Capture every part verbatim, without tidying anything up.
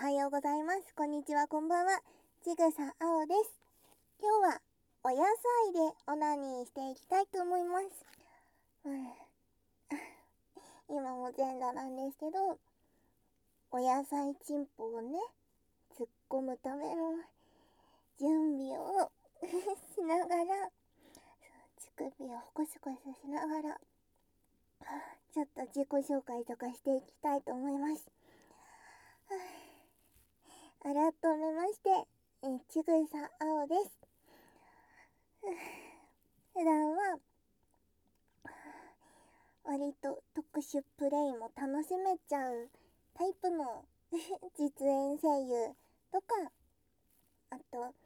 はようございます。こんにちは、こんばんは。ちぐさあおです。今日はお野菜でオナニーしていきたいと思います。うん、今も全裸なんですけど、お野菜チンポをね、突っ込むための準備をしながら、乳首をコシコシしながら、ちょっと自己紹介とかしていきたいと思います。改めまして、えちぐさあおです。普段は割と特殊プレイも楽しめちゃうタイプの実演声優とか、あと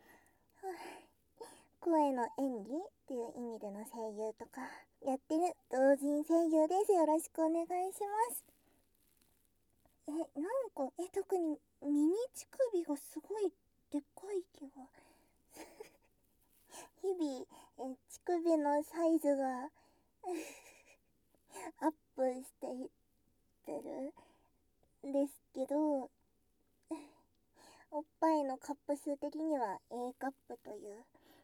声の演技っていう意味での声優とかやってる同人声優です。よろしくお願いします。え、なんか、え、特にミニ乳首がすごいでかい気が日々え乳首のサイズがアップしていってるんですけど、おっぱいのカップ数的には A カップという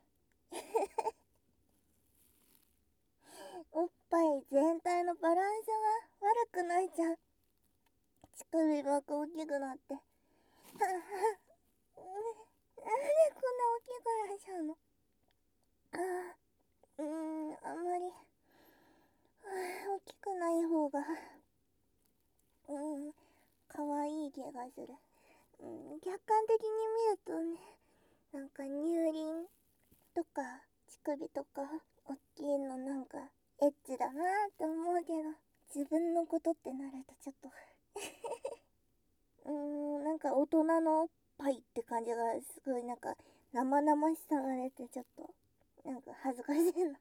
おっぱい全体のバランスが悪くなっちゃう。乳首ばっか大きくなってなんでこんな大きくなっちゃうの。あーうーんあんまり大きくない方がうん可愛い気がする。うん、客観的に見るとね、なんか乳輪とか乳首とか大きいのなんかエッチだなーって思うけど、自分のことってなるとちょっとうーんなんか大人のおっぱいって感じがすごいなんか生々しさが出てちょっとなんか恥ずかしいな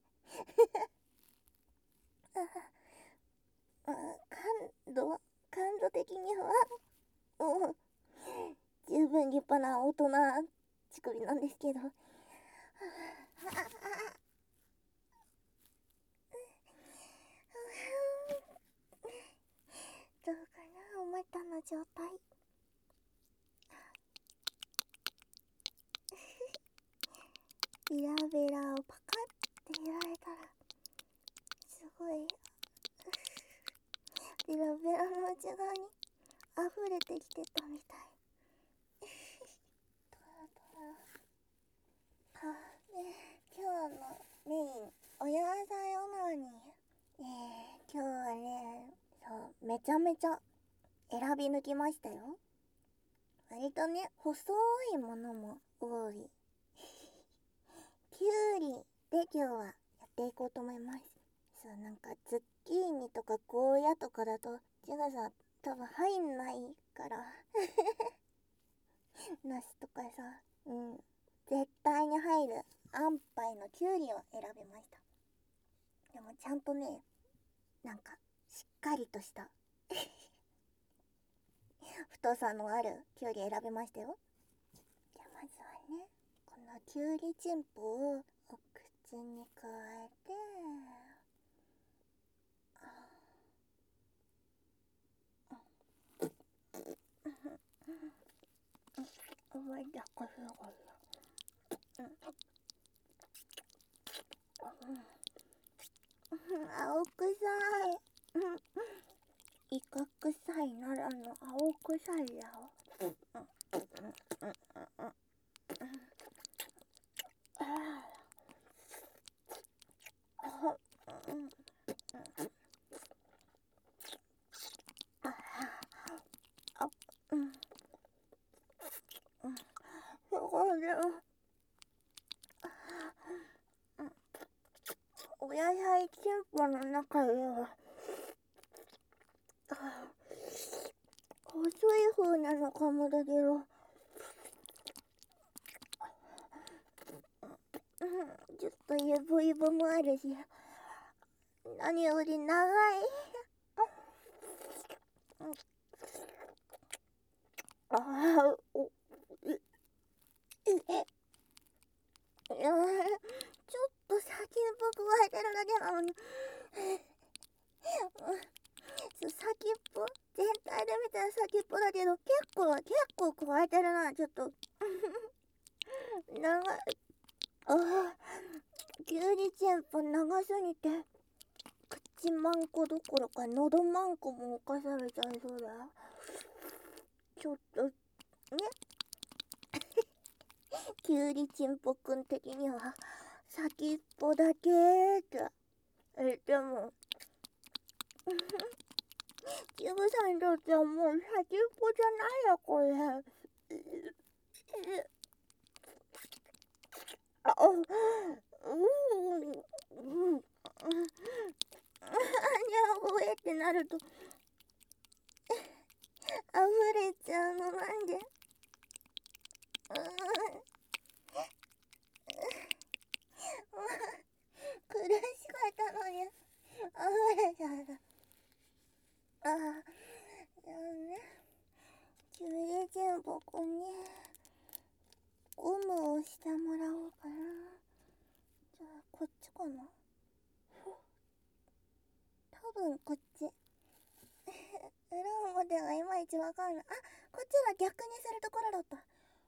あ感度感度的にはもう十分立派な大人乳首なんですけどどうかな、お股の状態ビラビラをパカッてやられたらすごいビラビラの内側に溢れてきてたみたいはね、今日のメインお野菜オナニー、えー、今日はね、そうめちゃめちゃ選び抜きましたよ。割とね細いものも多いきゅうりで今日はやっていこうと思います。そう、なんかズッキーニとかゴーヤとかだとちがさ多分入んないからナスとかさ、うん絶対に入る安牌のきゅうりを選びました。でもちゃんとね、なんかしっかりとした太さのあるきゅうり選びましたよ。じゃあまずはね、このきゅうりチンポをお口に加えて、お前だこすごいよ。青臭いイカ臭いならぬ青臭いやろ。すごいね。お野菜チンポの中では細い方なのかもだけど、ちょっとイボイボもあるし、何より長いああおええちょっと先っぽく湧いてるだけなのに先っぽ全体で見たら先っぽだけど結構結構加えてるな。ちょっと長い。ああ、きゅうりちんぽ長すぎて口マンコどころか喉マンコも犯されちゃいそうだよ。ちょっとね、きゅうりちんぽくん的には先っぽだけーって言ってもキムさんにとってはもう先っぽじゃないよこれ。あ、うん、うん、うん、あ、じゃあ、ってなると溢れちゃうのなんで。うん、苦しかったのに溢れちゃった。ああ、じゃあね、きゅうりちんぽくんにゴムをしてもらおうかな。じゃあこっちかな。多分こっち。裏表がいまいちわかんない。あ、こっちは逆にするところだった。こ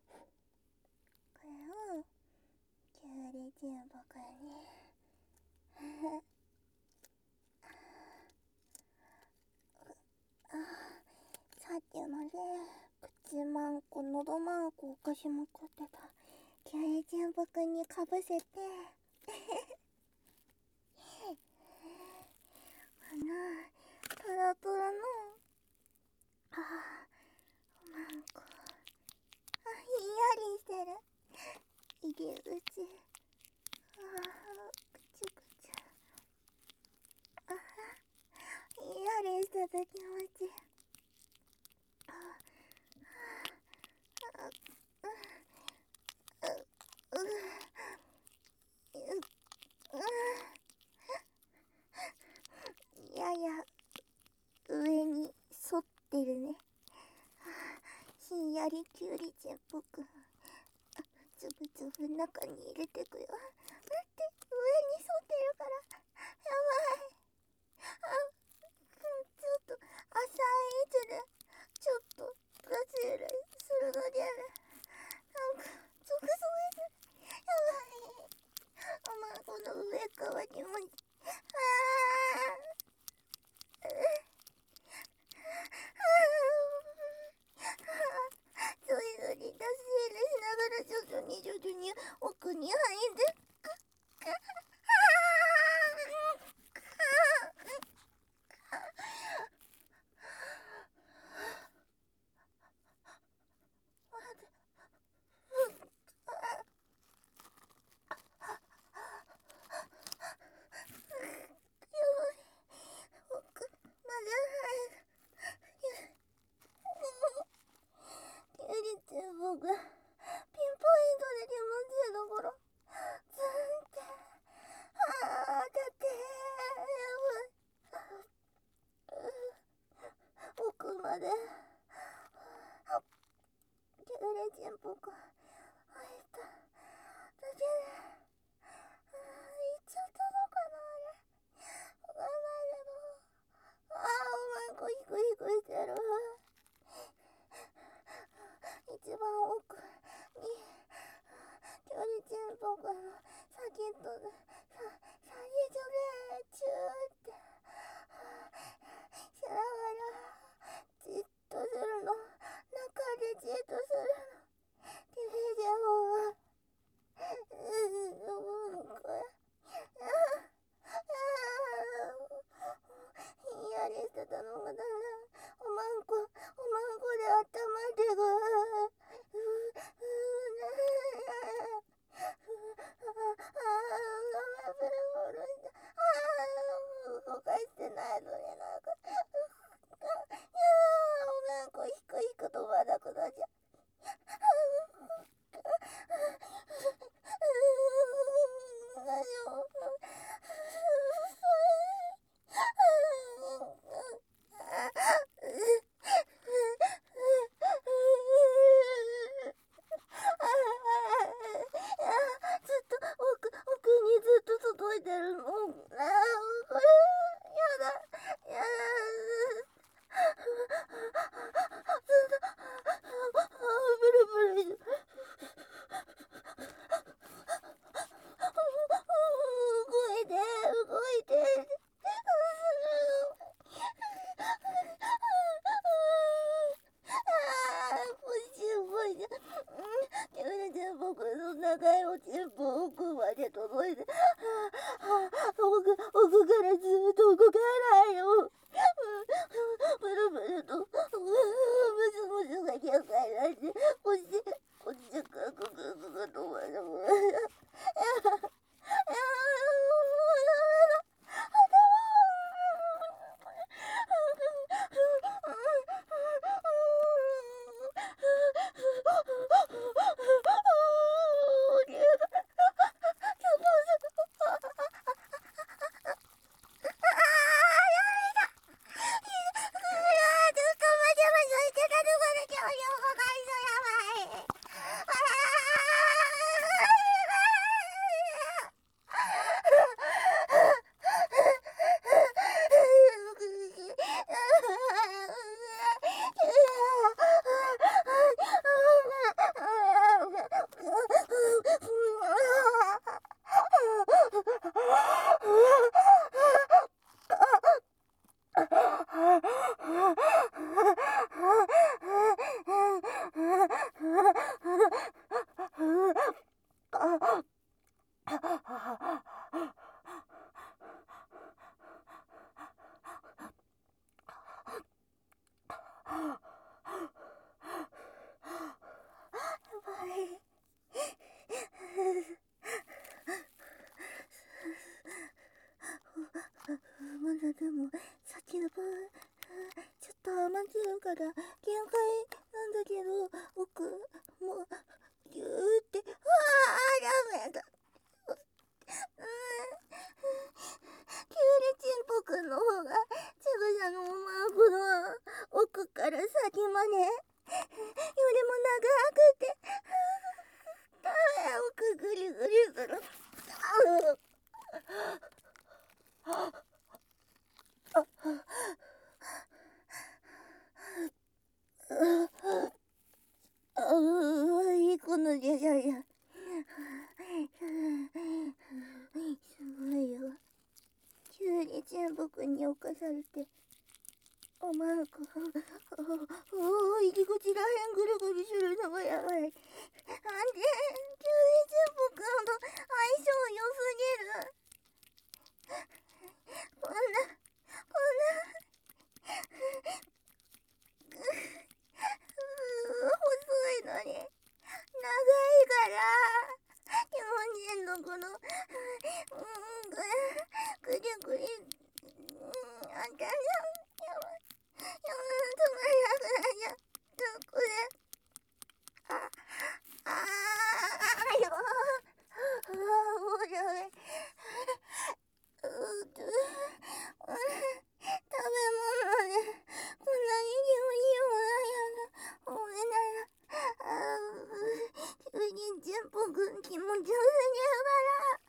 れをきゅうりちんぽくんにさっきまで口マンコ、喉マンコおかしまくってたきゅうりちんぽくんにかぶせてあのトロトロのあマンコ、あ、ひんやりしてる入り口、あくちゅくちゅ、あ、ひんやりしてて気持ちいい。ああ、う、う、う、う、う、やや上に沿ってるね。ひんやりきゅうりちんぽくん、つぶつぶ中に入れてくよ。待って、上に沿ってるからやばい。あ、ちょっと浅い位置でちょっとガス入れするだけでなんか直送でやばい。あ、まあ、この上側にもああそういうのに出し入れしながら徐々に徐々に奥に入ってく。僕ピンポイントで気持ちいいところズンってあーだってやばい奥までキュウリちんぽく入っただけであー行っちゃったのかなあれわかんないけどあーお前こヒクヒクしてる一番奥にキュウリちんぽくの先っとでさ先っちょでチューってしながらじっとするの中でじっとするのてへけ届いて、奥奥からずっと動かないよ。ブルブルと、ブツブツが逆回られて、落ちて、落ちてくるくるくるくると、ブルブル。まだでもさっきの分ちょっと甘ってるから限界なんだけど、奥もうギューってああダメだ。キュウリチンポくんの方がちぐさのおまんこの奥から先までよりも長くて奥ぐりぐりする。いい子のでしょや。すごいよ。キュウリチンポくんに侵されておまんこおお入り口らへんぐるぐるするのがやばい。なんでキュウリチンポくんと相性良すぎる。こんなこんな細いのに長いから日本人のこのぐりぐりあんたやばい止まらなくなっちゃう。これあああよあもうダメ。うー食べ物でこんなに匂いをもないやな。ごめんなさい。あーキュウリチンポくん気持ちよすぎるから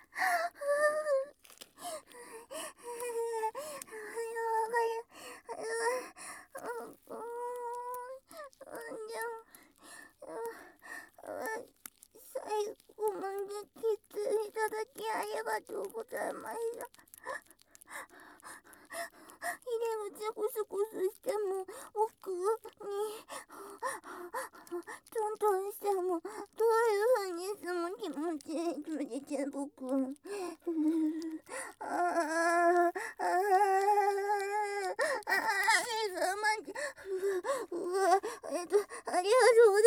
最後まで聞いていただきありがとうございました。入り口コスコスしても奥にトントンしてもどういう風にしても気持ちいいキュウリチンポくん。ああああああえっと待ってうわえっとありがとうご